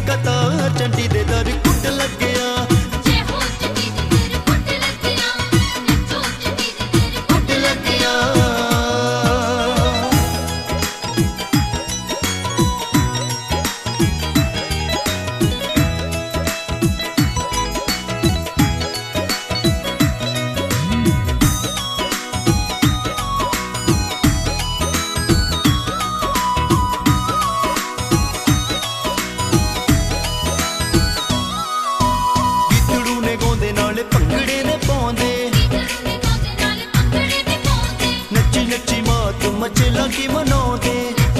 कतार चंडी दे दर कुट लग्या। भंगड़े ने पाउंदे नच्ची नच्ची मात मचेला की मनाउंदे।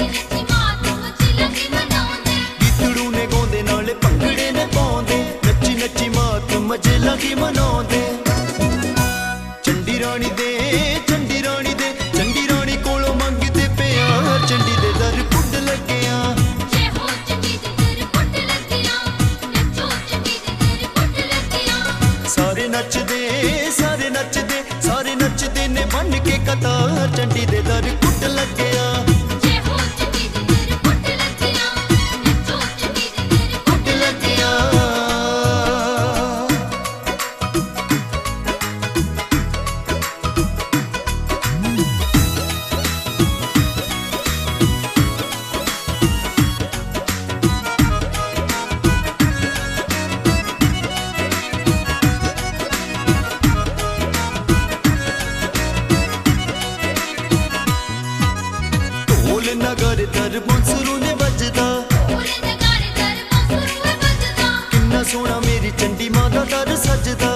गीतड़ू ने गाउंदे नाले भंगड़े ने पाउंदे नच्ची नच्ची मात मचेला की मनाउंदे। चंडी रानी दे चंडी रानी दे चंडी रानी कोलों मंगदे प्यार चंडी दे दर कुट लग्या। सारे नचदे सारे नचदे सारे नचदे ने बन के कतार चंडी दे दर कुट लग्या। कुट लग्या। नगर दर बंसुरू ने बजदा किन्ना सोना मेरी चंडी मां दा दर सजदा।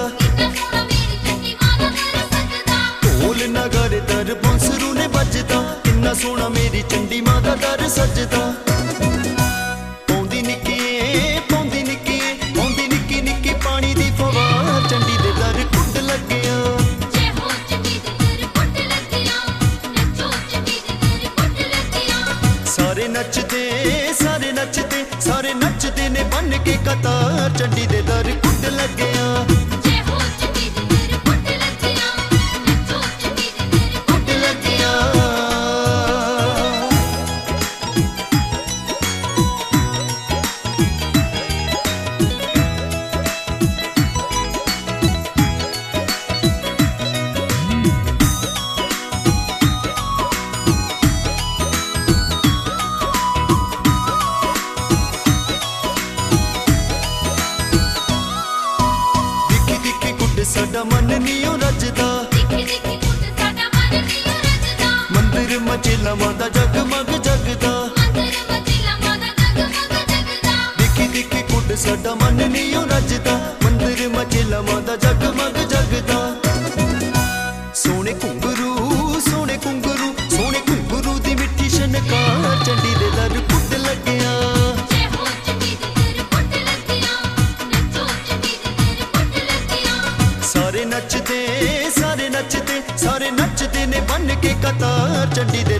ढोल नगर दर बंसुरू ने बजदा किन्ना सोना मेरी चंडी मां दा दर सजदा। पौंदी निक्की पौंदी निक्की पौंदी निक्की निक्की पानी दी फवार चंडी दे दर कुट लग्या। सारे नचदे सारे नचदे सारे नचदे ने बन के कतार चंडी दे दर कुट लग्या। कुट लग्या। साडा मन नियो रजदा मंदिर मचेला मादा जगमग जगदा। दिखी दिखी कुट साडा मन नियो रजदा मंदिर मचेला मादा जगमग जगदा। सोने घुंगरू सोने घुंगरू सोने घुंगरू दी मिठी शनकार चंडी दे दर कुट लग्या। सारे नचदे सारे नचदे सारे नचदे ने बन के कतार चंडी दे